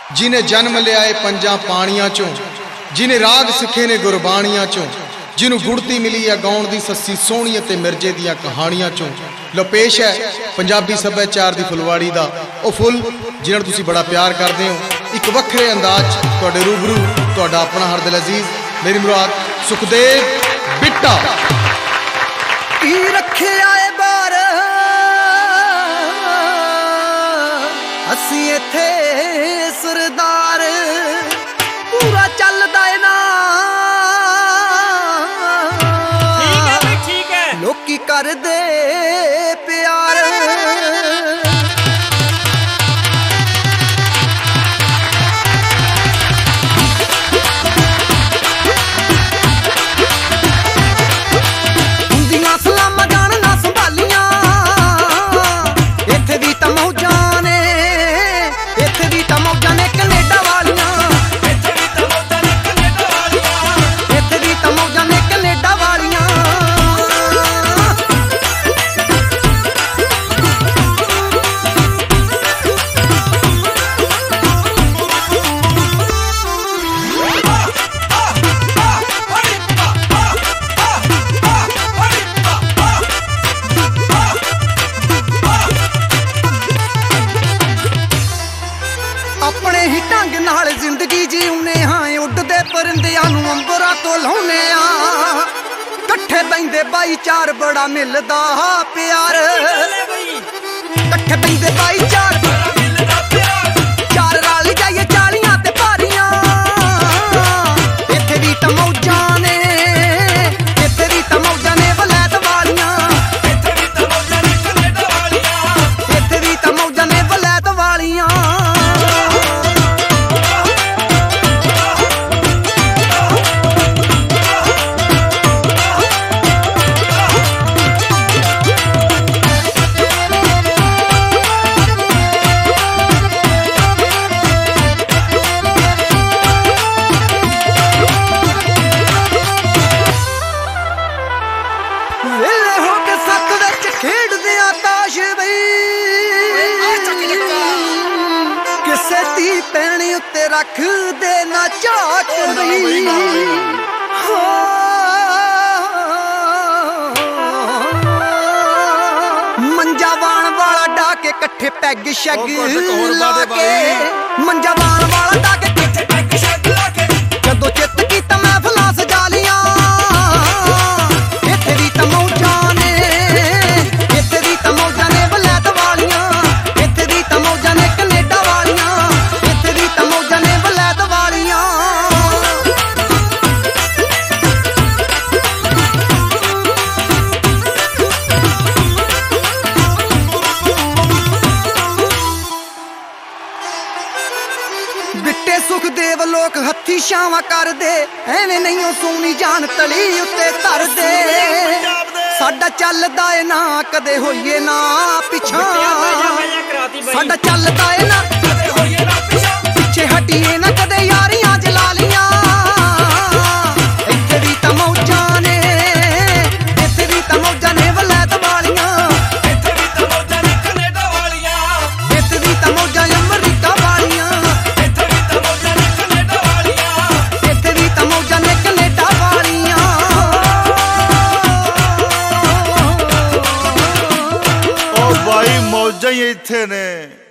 जिन्हें जन्म लिया है पंजा पानियां चों, जिन्हें राग सिखे ने गुरबाणियां चों, जिन्हों गुड़ती मिली है गाउण दी सस्सी सोहणी ते मिर्जे दियां कहानियां चों। लो पेश है पंजाबी सभ्याचार दी फुलवाड़ी दा ओ फुल जिन्हां नूं तुसीं बड़ा प्यार करदे हो। एक वखरे अंदाज तुहाडे रूबरू तुहाडा अपना हरदिल अजीज मेरी मुराद सुखदेव बिट्टा। की रखे आए बार असी इत्थे सरदार पूरा चलदा है ना। ठीक है लोकी कर दे प्यार अपने ही ढंग नाल जिंदगी जीउने हाँ। उड़दे परिंदियां नूं अंबरां तो लाउने आ, कट्ठे बहिंदे भाईचार बड़ा मिलदा प्यार। कट्ठे बहिंदे भाईचार चार रल जाइए चालियां ते भारियां। इत्थे भी तां मौजां ने, इत्थे भी तां मौजां ने वलैत वालियां। इत्थे भी तां मौजां ने कनेडा वालियां, इत्थे भी तां मौजां ने वलैत वालियां। किसे दी पैणी उत्ते रख दे ना झाक बई। मंजा वाण वाला डा के कट्ठे पैग शैग ला के, मंजा वाण वाला डा के कट्ठे पैग शैग ला के जदों चित कीता महफिलां सजा लियां। इत्थे भी तां मौजां ने, इत्थे भी तां मौजां ने वलैत वालियां। इत्थे भी तां मौजां ने कनेडा वालियां, इत्थे भी तां मौजां ने वलैत वालियां। बिट्टे सुखदेव लोक हत्थी छावां कर दे, एवें नहीं सोनी जान तली उत्ते धर दे। साडा चलदा है ना कदे होइए ना पिछां, साडा चलदा है ना कदे होइए ना पिछां। पिछे हटिए ना कदे यारियां जला लियां। इत्थे भी तां मौजां ने, इत्थे भी तां मौजां ने वलैत वालियां। इत्थे भी तां मौजां ने कनेडा वालियां, इत्थे भी तां मौजां अमरीका वालियां। इत्थे भी तां मौजां ने कनेडा वालियां, इत्थे भी तां मौजां ने कनेडा वालियां। ओ भाई मौजां ही इत्थे ने।